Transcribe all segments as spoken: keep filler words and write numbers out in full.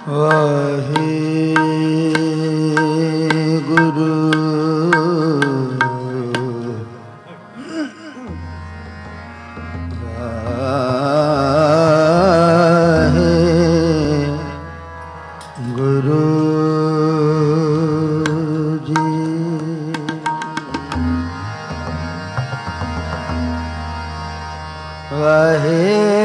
वाहे गुरु वाहे गुरु जी। वाहे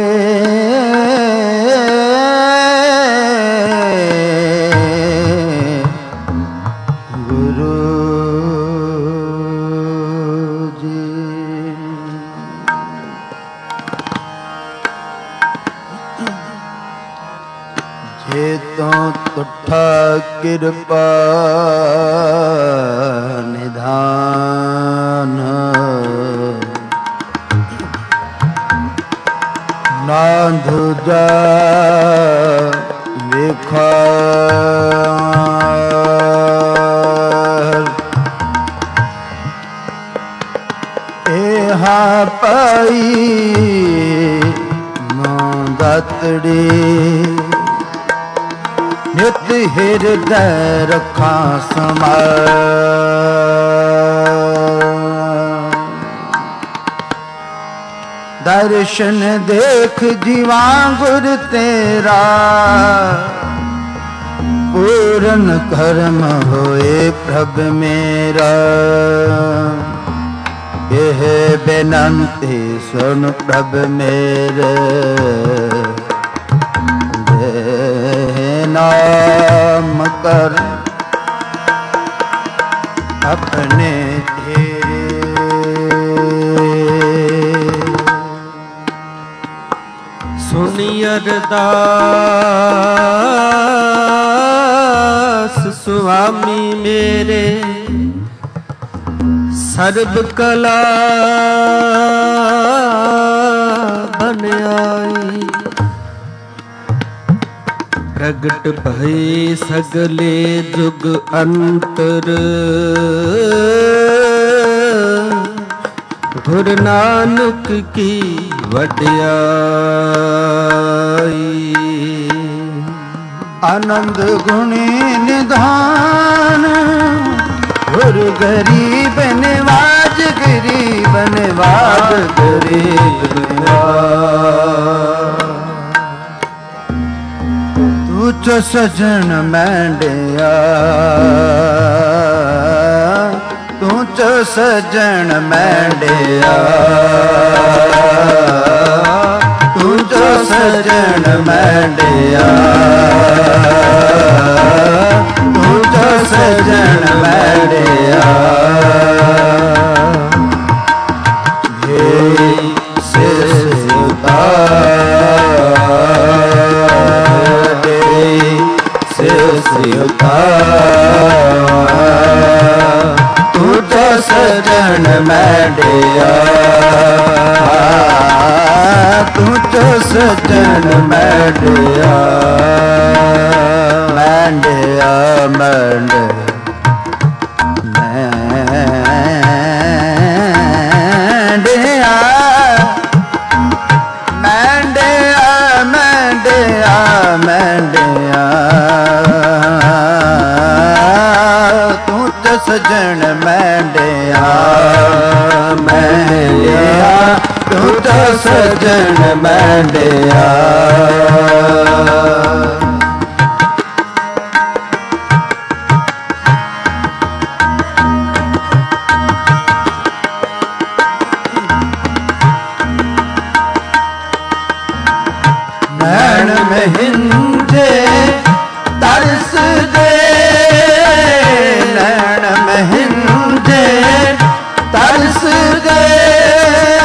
तुठा कृपा निधान नाधु जा विखार एहा पाई मांगतड़ी नित हृदय रखा समार। दर्शन देख जीवा गुर तेरा पूर्ण कर्म होए प्रभ मेरा। यह बेनंती सुन प्रभ मेरे नाम कर अपने तेरे। सुनी अरदास स्वामी मेरे सर्ब कला बन आई। प्रगट भई सगले जुग अंतर गुरु नानक की वड्याई। आनंद गुणी निधान गुरु गरीब निवाज गरीब निवाज गरीब निवाज। तू सजन मैंडिया तू चो सजन मैंडिया तू चो सजन मैंडिया तू चो सजन मैंडिया। तू तो सजन मैंडिया तू तो सजन मैंडिया मैंडिया मैंडिया मैंडिया मैंडिया मैंडिया सजन मैंडिया मैंडिया तू तो सजन मैंडिया। नैन में हिंजे तरस दे नैन में हिंजे तरस गए।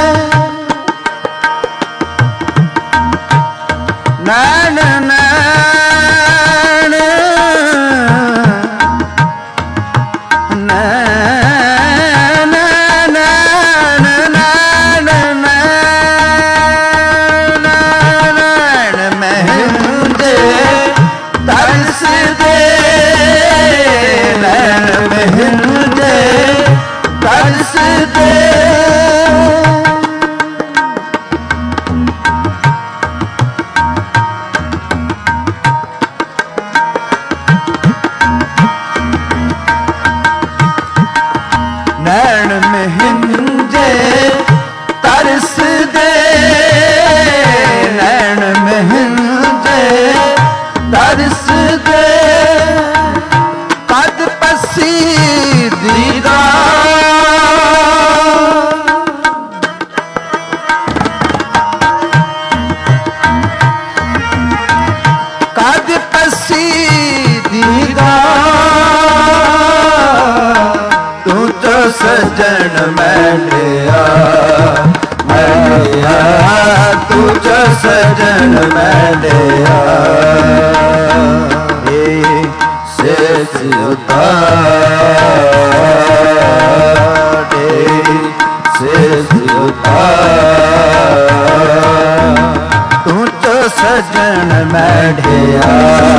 नैन नैन मैंडिया मैंडिया तुझ सजन मैंडिया शेष उतारे शेष उतारे तू तो सजन मैंडिया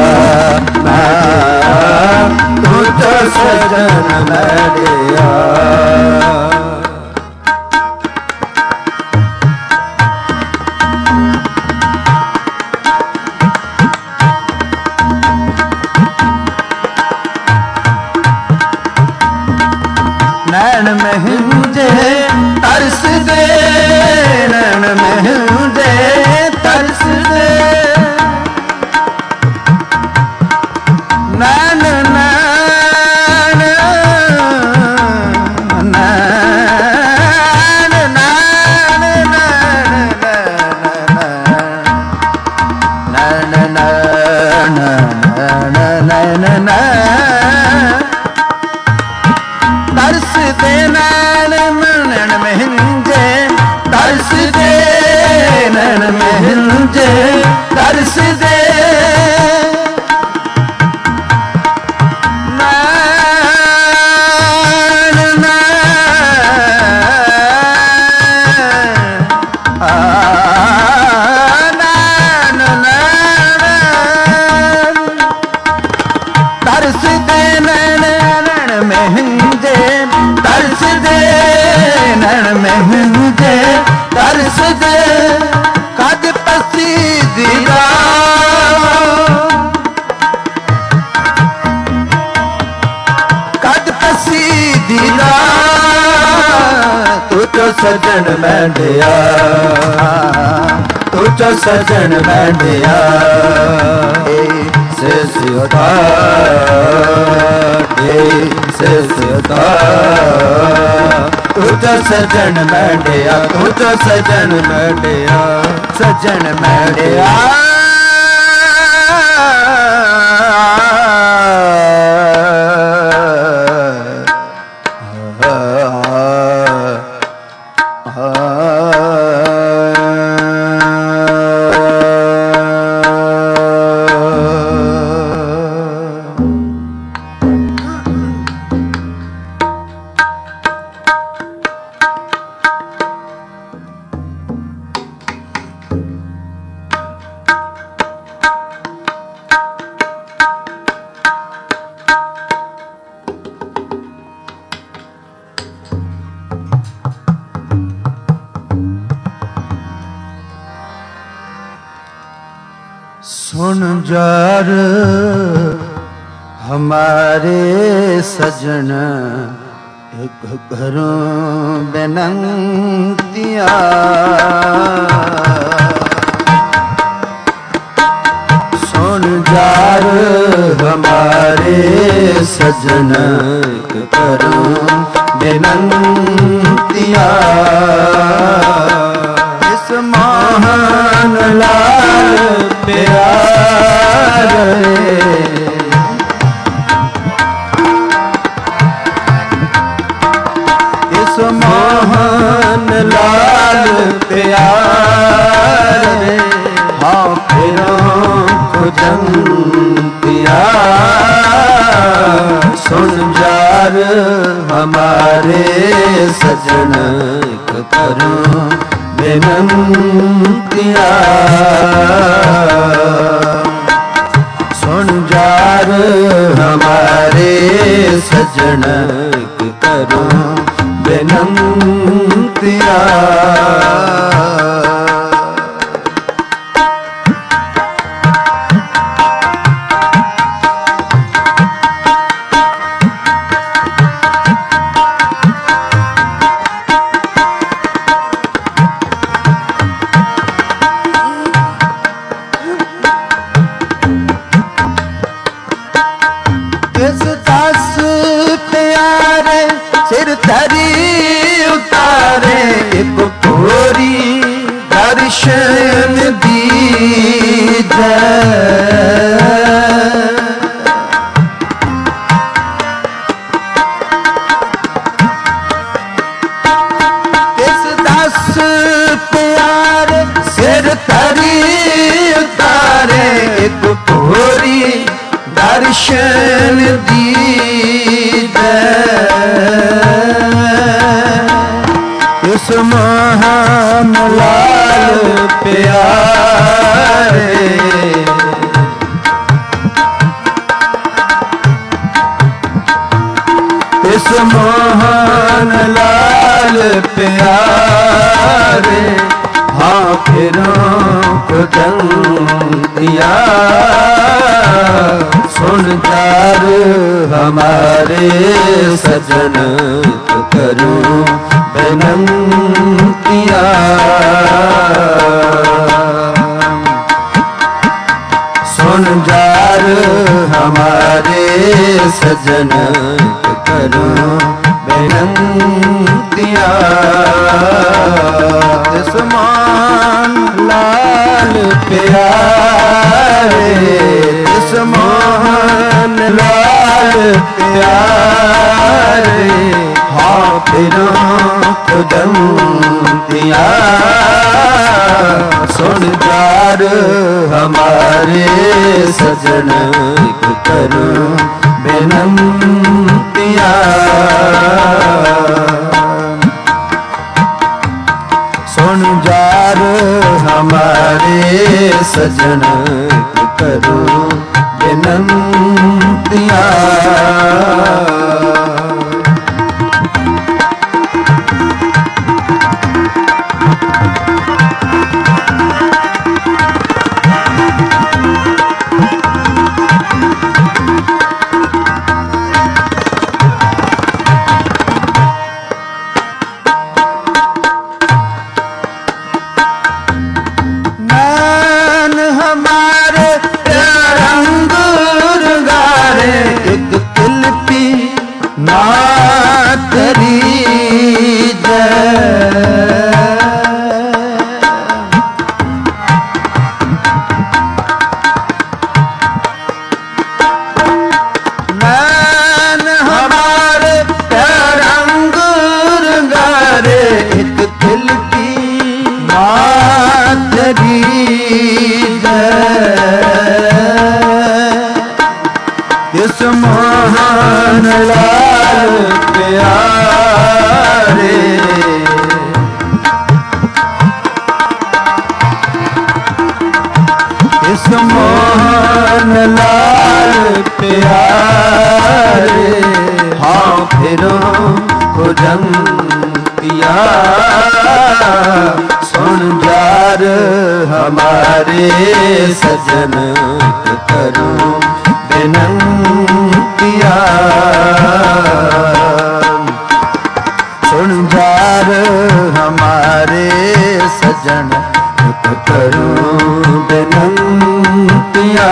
तू तो सजन मैंडिया नैन महंजे तरस दे नैन महंजे तरस दे नैन नैन नैन नैन नैन नैन नैन तरस दे नैन नैन महंजे तरस दे नैन महंजे तरस दे नैन नैन तरस दे नैन नैन महंजे तरस दे नैन महंजे तरस दे कद पसी दीदा कद पसी दीदा तू तो सजन मैंडिया तू तो सजन मैंडिया शेष उतारे शेष उतारे तू तो सजन मैंडिया तू तो सजन मैंडिया सजन मैंडिया सुन जार हमारे सजन एक घरों बेनंतिया सुन जार हमारे सजन एक घरों बेनंतिया इस महान लाल प्यारे इस महान लाल प्यारे हाँ फिरों को जंतिया सुन जार हमारे सजन करूं बेनंतिया सुन जार हमारे सजन करूं बेनंतिया सिर धरी उतारे एक कोरी दर्शन दीदे इस महान लाल प्यारे इस महान लाल प्यारे हाँ फिरों को दिया सुन जार हमारे सजन करूं बेनंतिया सुन जार हमारे सजन करूं बेनंतिया समान लाल प्यारे समान लाल प्यारे हाँ फिरों खुदंतिया सुन जार हमारे सजन करूं बेनंतिया सुन जार हमारे सजन करूं बेनंतिया इस महान लाल प्यारे इस महान लाल प्यारे हाँ फिरों खुदंतिया सुन जार हमारे सजन करूं बेनंतिया सुन जार हमारे सजन करूं बेनंतिया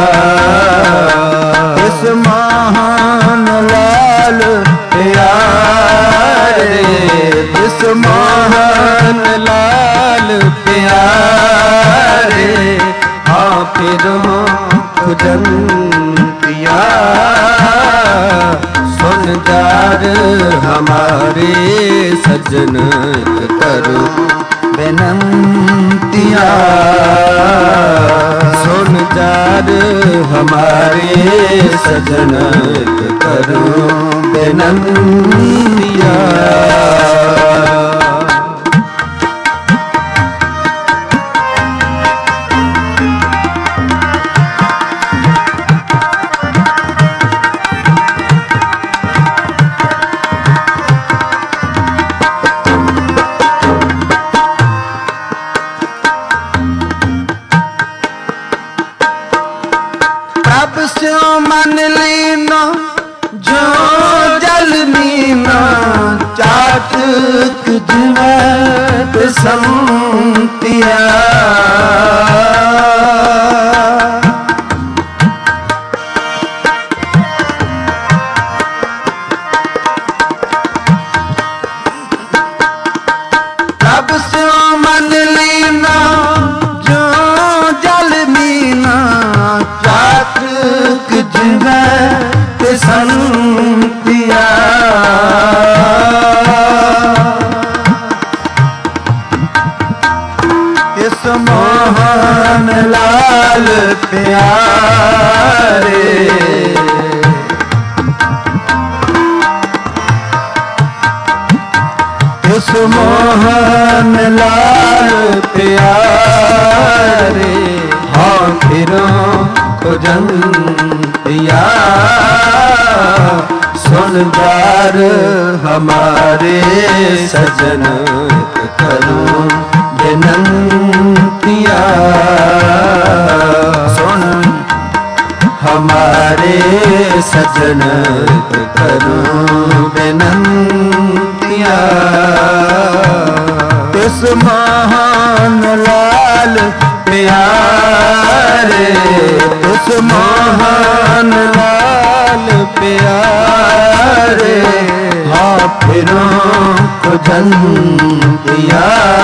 इस महान लाल प्यारे इस महान लाल प्यारे हाँ फिरों खुदंतिया सुन जार हमारे सजन करूं बेनंतिया सुन जार हमारे सजन करूं बेनंतिया मन लीना जो जल मीना चाटक जिवत संतिया तब से मन लीना जो जल मीना चाटक जिवत संतिया इस मोहन लाल प्यार उस मोहन लाल प्यारे हाँ फिरों खुजंतिया सुनदार हमारे सजन करूं विनंतिया सुन हमारे सजन करूं विनंतिया इस महान लाल प्यारे उस महान लाल प्यारे हाँ फिरों खुजंतिया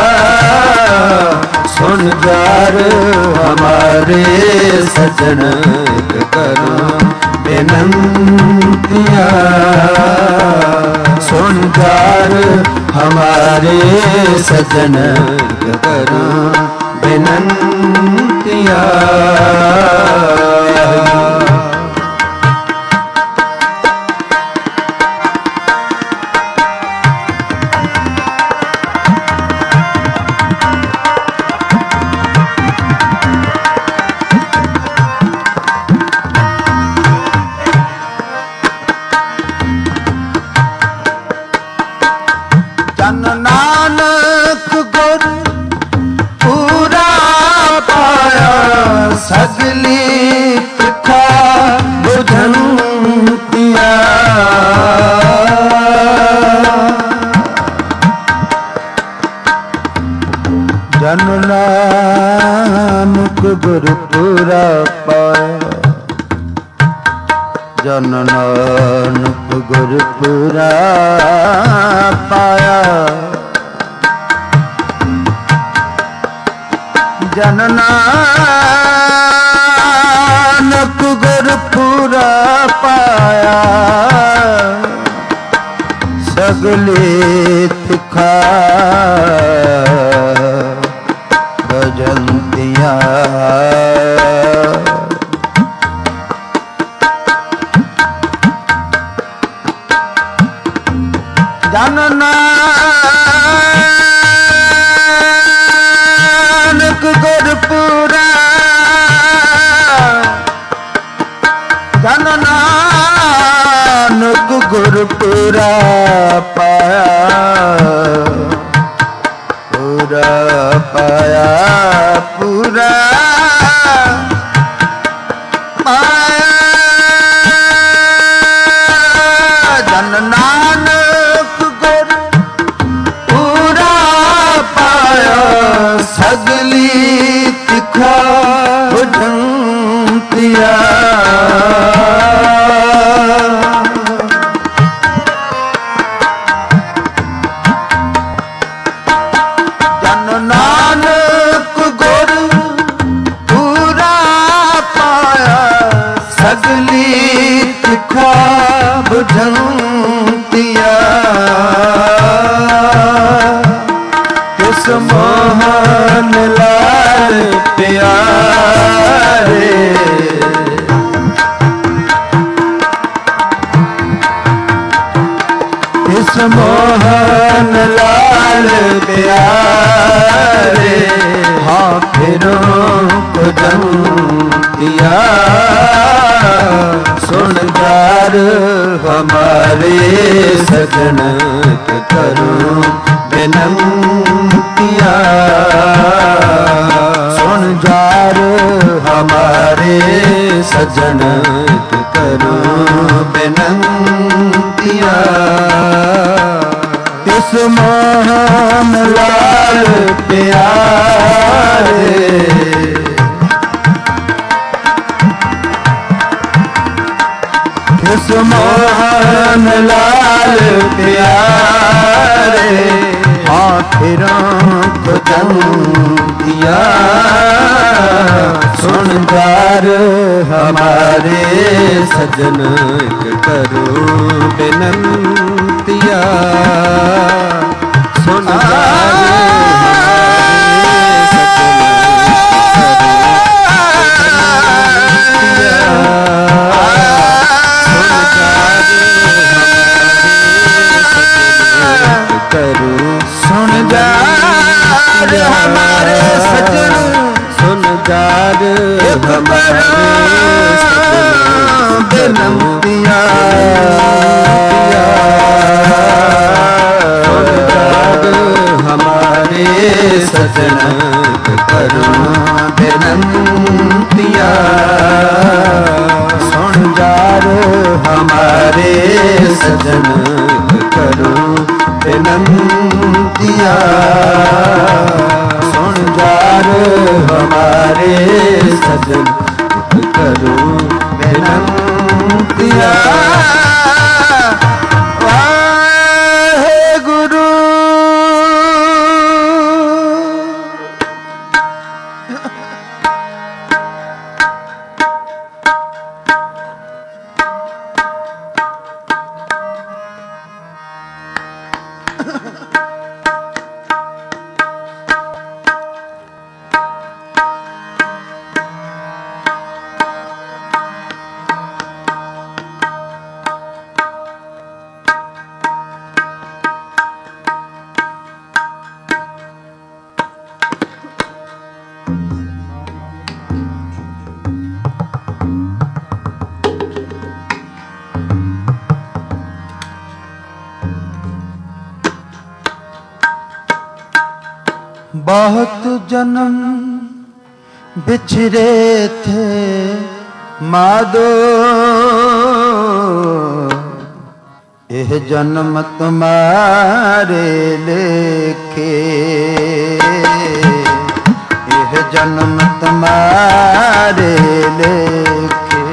सुन जार हमारे सजन करूं विनंतिया सुन जार हमारे सजन करूं विनंतिया जन नानक गुर पूरा पाया सगली तिखा बुझंतिया जन नानक गुर पूरा पाया जन नानक गुर पूरा पाया जन नानक गुर पूरा पाया सगले तिखा भजंतिया जन नानक गुर पूरा जन नानक गुर पूरा पाया पूरा पाया पूरा पाया जन नानक सगली तिखा बुझंतिया जन नानक गुर पूरा पाया सगली तिखा बुझंतिया किस मोहन लाल प्यारे किस मोहन लाल प्यारे हाँ फिरों खुजंतिया सुन जार हमारे सजन करूं विनंतिया सुन जार हमारे सजन करूं विनंतिया इस मोहन लाल प्यारे इस मोहन लाल प्यारे हाँ फिरों खुजंतिया सुन जार हमारे सजन करूं विनंतिया सुन जार बेनंतिया हमारे सजन करूं बेनंतिया सुन जार हमारे सजन करूं बेनंतिया सुन जार हमारे सजन करूं बेनंतिया बहुत जन्म बिछड़े थे मादो यह जन्म तुम्हारे लेके यह जन्म तुम्हारे लेके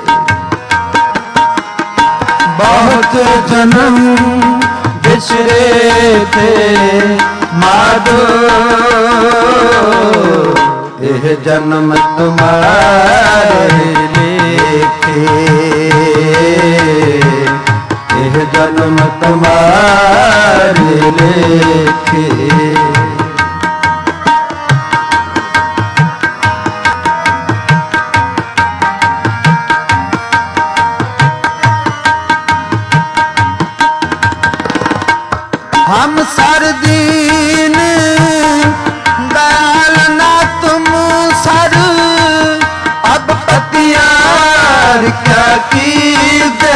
बहुत जन्म बिछड़े थे माधो यह जन्म तुम्हारे लेके यह जन्म तुम्हारे लेके हम सरदीन दयाल ना तुम सर अब पतियार क्या कीजिए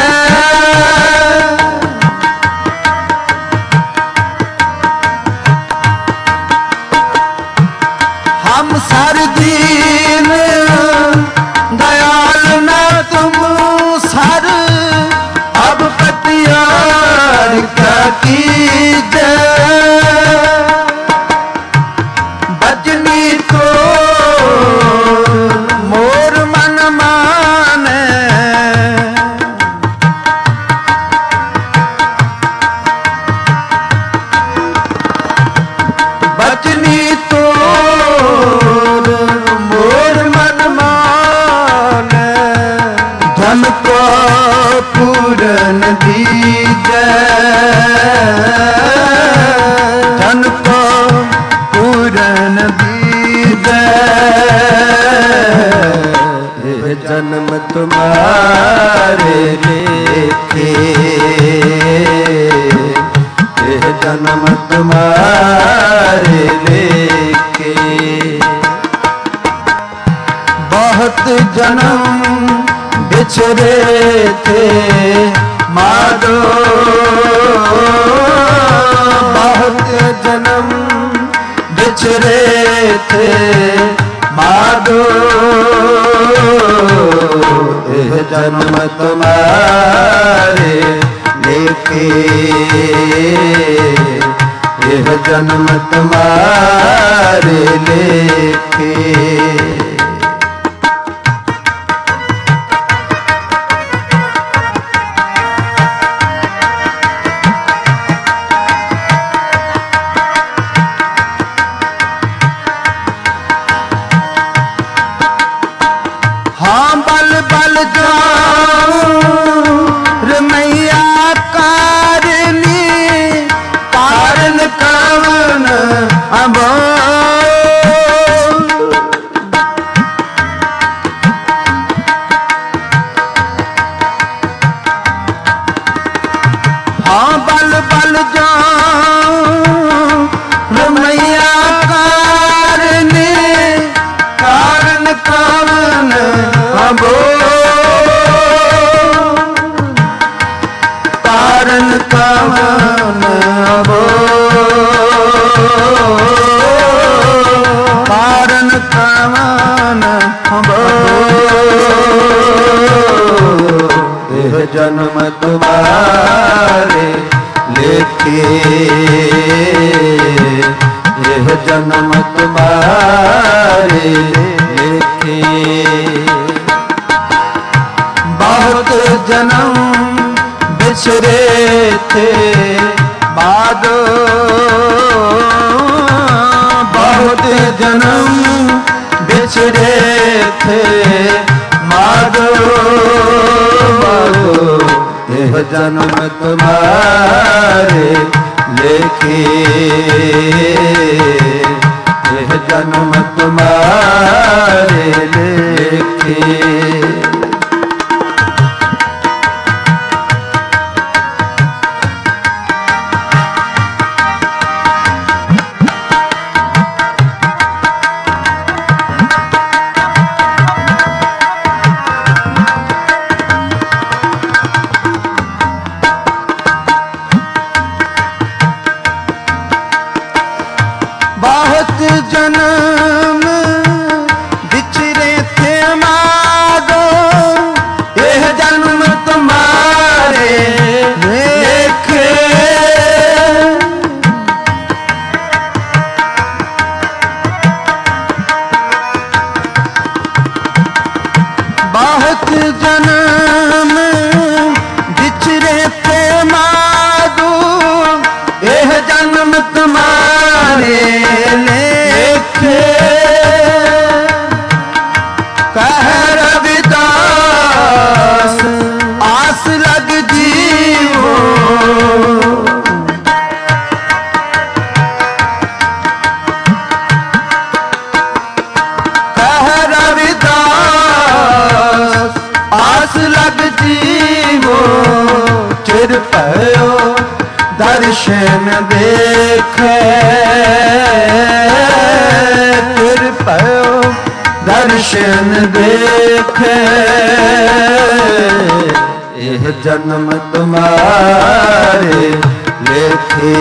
हम सरदीन दयाल ना तुम सर अब पतियार क्या कीजिए बजनी तो मोर मन माने बजनी तो मोर मन माने धन को पूरन दीजे धन को पूरन दीजे जन्म तुम्हारे लेके यह जन्म तुम्हारे लेके बहुत जन्म बिछड़े थे माधो बहुत जन्म बिछड़े थे माधो यह जन्म तुम्हारे लेके यह जन्म तुम्हारे लेके हाँ बल बल जाऊं रमैया कारनी कारण कवन अब जन्म तुम्हारे लेखे, यह जन्म तुम्हारे लेखे। बहुत जन्म बिछड़े थे माधो, बहुत जन्म बिछड़े थे माधो, माधो यह जन्म तुम्हारे लेखे, यह जन्म तुम्हारे लेखे। बहुत जन्म बिछड़े थे माधो, यह जन्म तुम्हारे लेखे। बहुत जन्म बिछड़े थे माधो, यह जन्म तुम्हारे लेखे। कह रविदास आस लग जीवो, कह रविदास आस लग जीवो, चिर पयो दर्शन देखे, फिर पयो दर्शन देखे। यह जन्म तुम्हारे लेखे,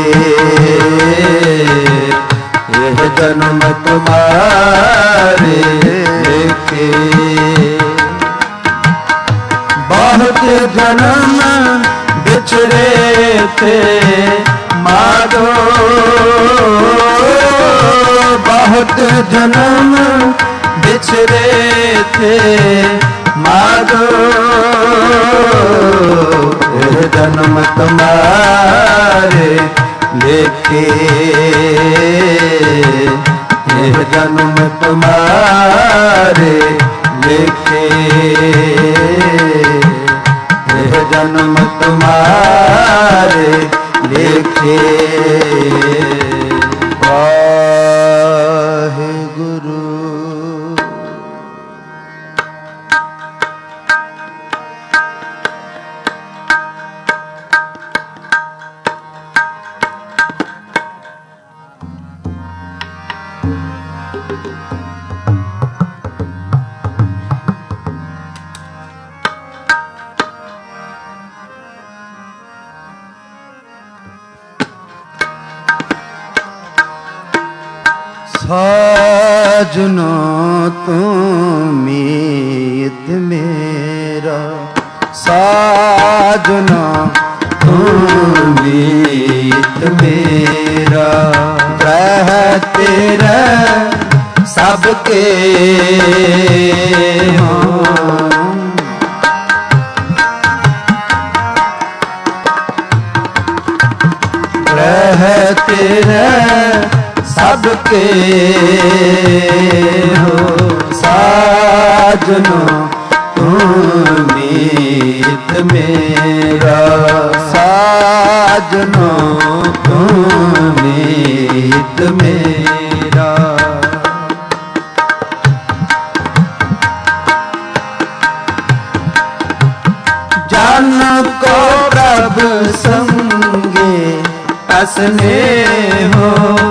यह जन्म तुम्हारे लेखे। बहुत जन्म बिछड़े थे माधो, बहुत जन्म बिछड़े थे माधो, यह जन्म तुम्हारे लेखे, यह जन्म तुम्हारे लेखे, यह जन्म तुम्हारे लेखे। वाहेगुरु। साजनो तुम मीत मेरा, साजनो तुम मीत मेरा, रहते रह सबके हो, रहते रह सबके हो। साजनो तुम मीत मेरा, साजनो तुम मीत मेरा। जान को प्रभु संगे असने हो,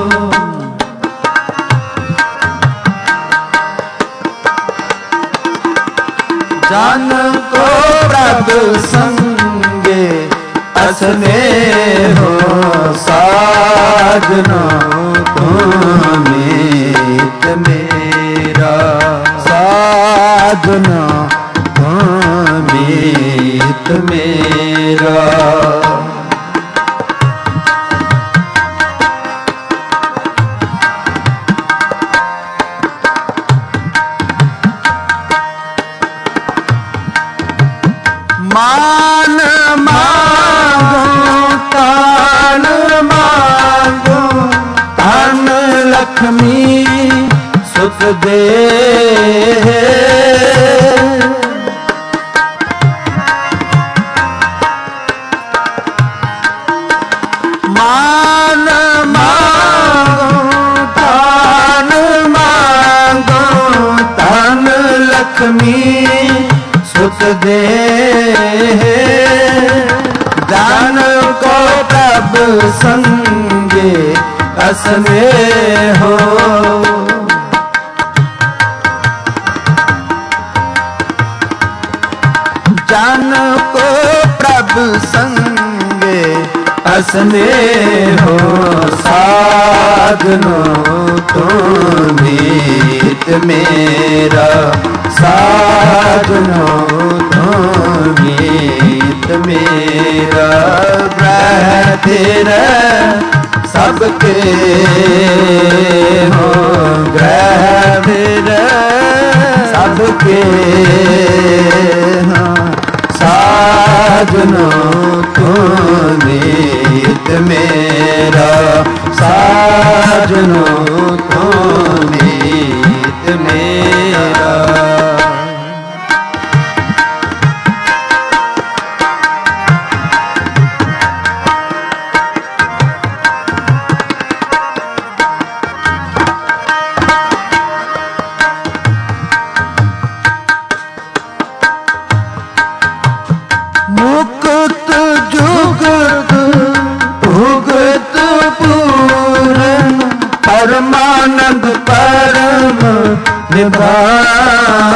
जान को प्रभु संगे असने हो। साजनो तुम मीत मेरा, साजनो तुम मीत मीत मेरा। मान मांगो तान मांगो धन लक्ष्मी सुख दे। मान मांगो तान मांगो धन लक्ष्मी सुख दे। जान को प्रभ संगे असने हो। जान को प्रभ संगे असने हो। साधनो तुम मीत मेरा। साधनो तुम मीत मेरा। ग्रह तेरा सबके हो। ग्रह तेरा सबके हो। साधनो तुम मीत मेरा। साधनो तुम मीत मेरा। मुक्त जुगत भुगत पूरन परमानंद परम निधान।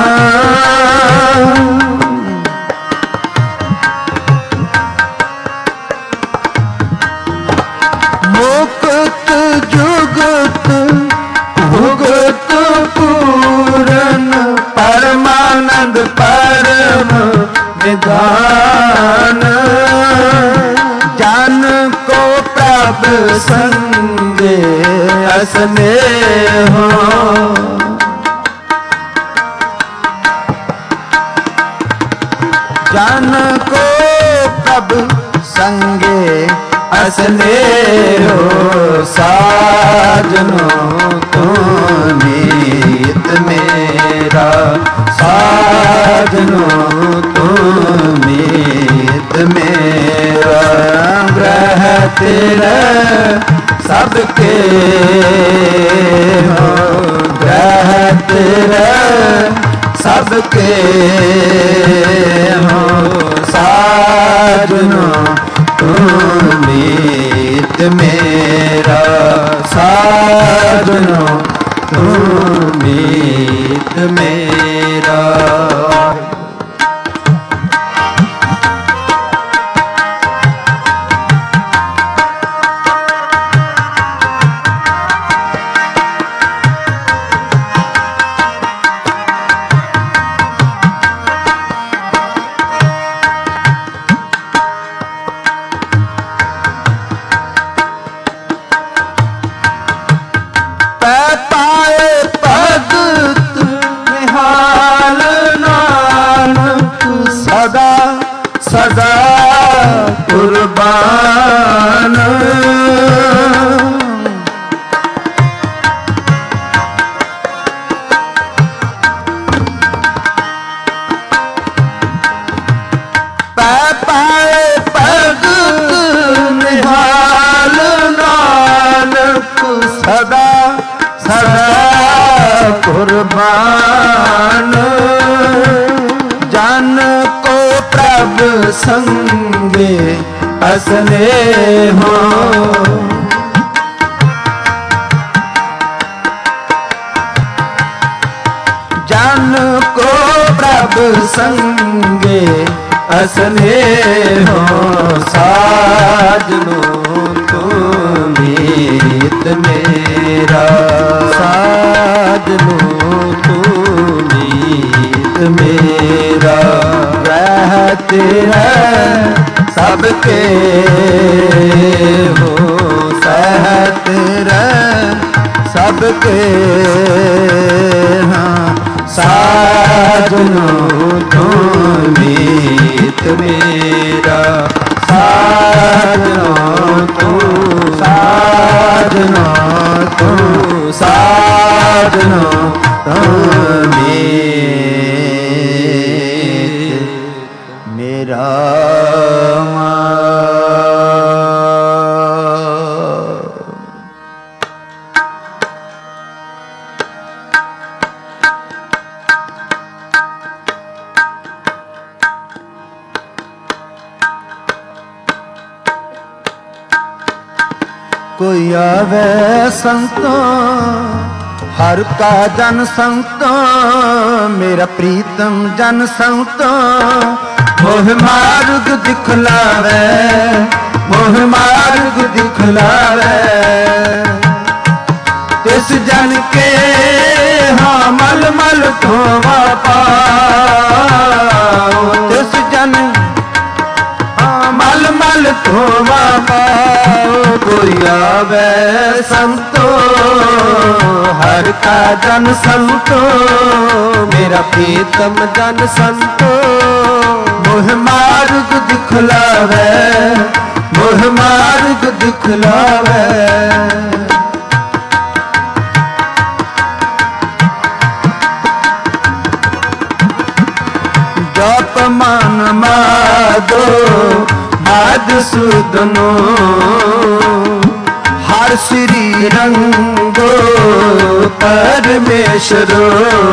मुक्त जुगत भुगत पूरन परमानंद परम निधान। जान को प्रभ संगे असने हो। जान को प्रभ संगे असने हो। साजनो तुम मीत मेरा। साजनो तुम मीत मेरा। ग्रह तेरा सबके हो। ग्रह तेरा सबके हो। साजनो तुम मीत मेरा। साजनो तुम मीत मेरा। पाए भगत निहाल नानक सदा सदा कुर्बान। पाए भगत निहाल नानक सदा सदा कुर्बान। जान को प्रभ संगे असने हो। जान को प्रभ संगे असने हो। साजनो तुम मीत मेरा। साजनो तुम मीत मेरा। ग्रह तेरा सबके हो सहत रह सबके हाँ साजनो तुम मीत मेरा साजनो तू साजनो तू साजनो तुम मेरा कोई आवे संतों हर का जन संतों मेरा प्रीतम जन संतों मोह मार्ग दिखलावे मोह मार्ग दिखलावे तिस जन के हाँ मल मल धोवा पाओ तिस जन हाँ मल मल धोवा पाओ कोई आवे संतो हर का जन संतो मेरा प्रीतम जन संतो मोह मार्ग दिखलावे मोह मार्ग दिखलावे जप मन मादो मधुसूदनो हर श्री रंगो परमेश्वरो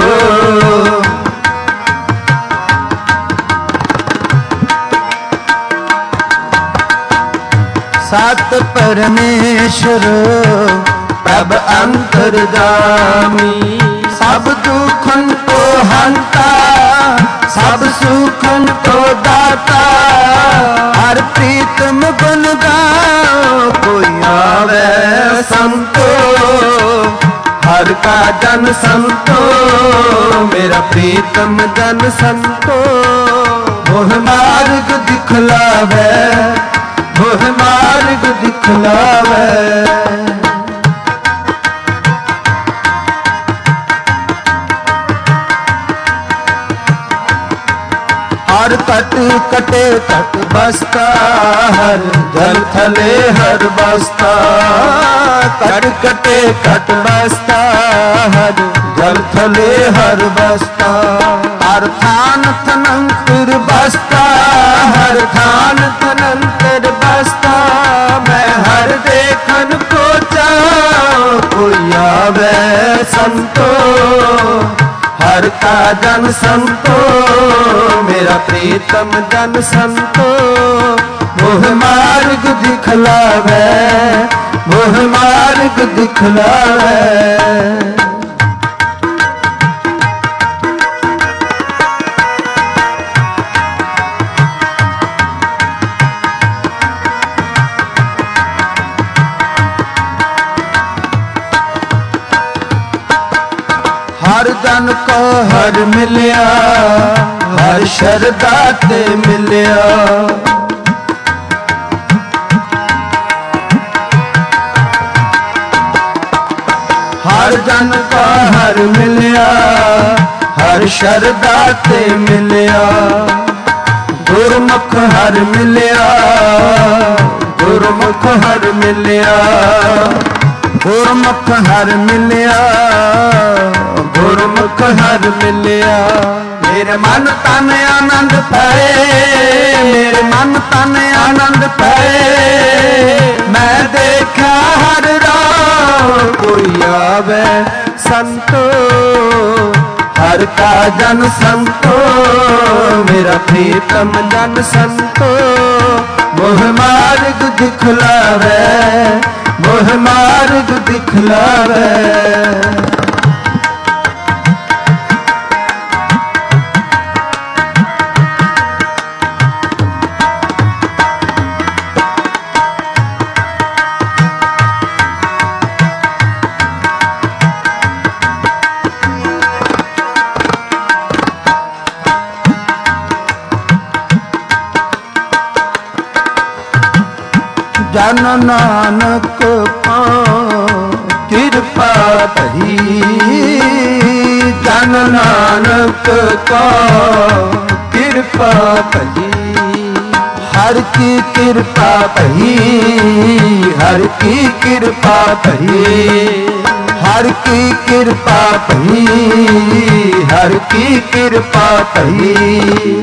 सत परमेश्वर प्रभ अंतर्जामी सब दुखन को हंता सब सुखन को दाता हर प्रीतम गुण गाओ कोई आवे संतो हर का जन संतो मेरा प्रीतम जन संतो मोह मार्ग दिखलावे मोह मार्ग दिखलावे हर कट कटे कट बसता हर जल थले हर बसता कट कटे कट बसता हर जल थले हर बसता हर थान थनंतर बसता हर थान थनंतर बसता मैं हर देखन को जाऊं कोई आवे संतो हर का जन संतो मेरा प्रीतम जन संतो मोह मार्ग दिखलावे मोह मार्ग दिखलावे हर जन को हर मिलिया हर शरदा ते मिलिया हर जन को हर मिलिया हर शरदा ते मिलिया गुरमुख हर मिलिया गुरमुख हर मिलिया गुरमुख हर मिलिया गुरमुख हर मिलिया मेरे मन तन आनंद पाए मेरे मन तन आनंद पाए मैं देखा हर राह कोई आवे संतो हर का जन संतो मेरा प्रीतम जन संतो मोह मार्ग दिखलावे मोह मार्ग दिखलावे ਜਨ ਨਾਨਕ ਪਾਉ ਕਿਰਪਾ ਭਈ, ਜਨ ਨਾਨਕ ਪਾਉ ਕਿਰਪਾ ਭਈ। हर की कृपा भई, हर की कृपा भई, हर की कृपा भई, हर की कृपा भई।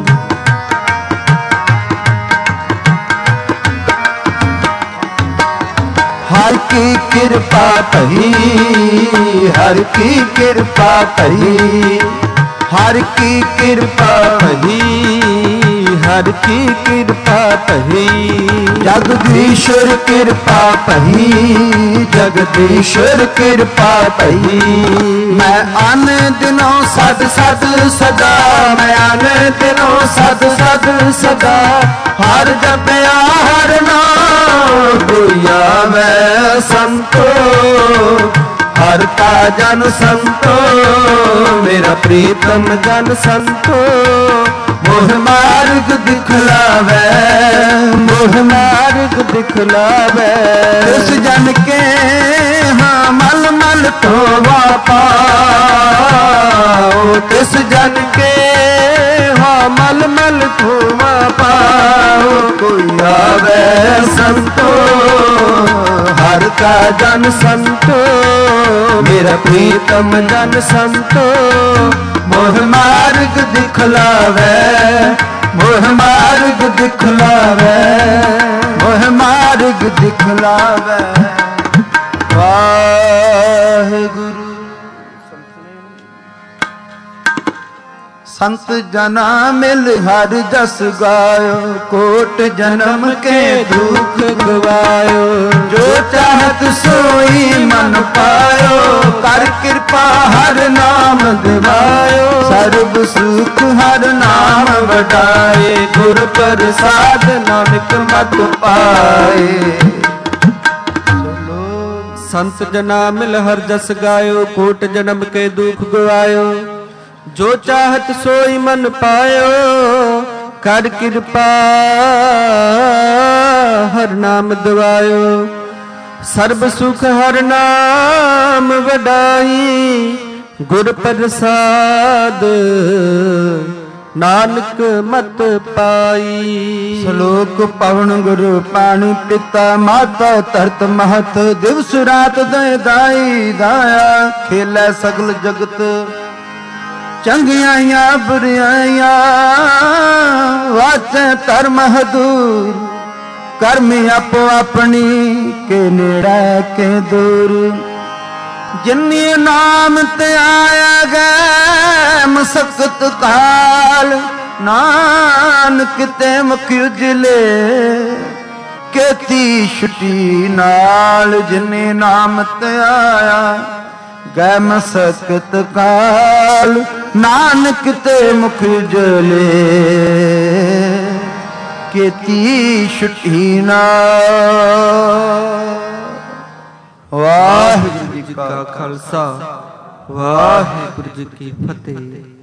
हर की कृपा भई, हर की कृपा भई, हर की कृपा भई, हर की कृपा भई। जगदीश्वर कृपा भई, जगदीश्वर कृपा भई। मैं आन दिनों सद सद सदा, मैं आन दिनों सद सद सदा, हर जपया हर नाम कोई आवे संतो। हर का जन संतो, मेरा प्रीतम जन संतो। मोह मार्ग दिखलावे, मोह मार्ग दिखलावे। तिस जन के हाँ मल मल धोवा पाओ, तिस जन के हाँ मल मल धोवा पाओ। कोई आवे संतो, हर का जन संतो, मेरा प्रीतम जन संतो। मोह मार्ग दिखलावे, मोह मार्ग दिखलावे, मोह मार्ग दिखलावे। वाहिगुरु संत जना मिल हर जस गायो, कोट जन्म के दुख गवायो। जो चाहत सोई मन पायो, कर कृपा हर नाम दिवायो। सर्ब सुख हर नाम वडाए, गुर प्रसाद नानक मत पाए। संत जना मिल हर जस गायो, कोट जन्म के दुख गवायो। जो चाहत सोई मन पायो, कर कृपा हर नाम दिवायो। सर्ब सुख हर नाम वडाई, गुर प्रसाद नानक मत पाई। श्लोक पवन गुरु पाणी पिता माता तरत महत। दिवस रात दय दाई दाया, खेलै सगल जगत चंगियां बुरियां। वाचे धर्म हदूर, कर्म आपो अपनी के नेड़ा के दूर। जिन्नी नाम ते आया गए मसकत काल, नानक ते मुख उजले केती छुटी नाल। जिन्नी नाम ते आया गै मसकत काल, नानक ते मुख उजले केती छुटी नाल। वाहिगुरु जी का खालसा, वाहिगुरु जी की फतेह।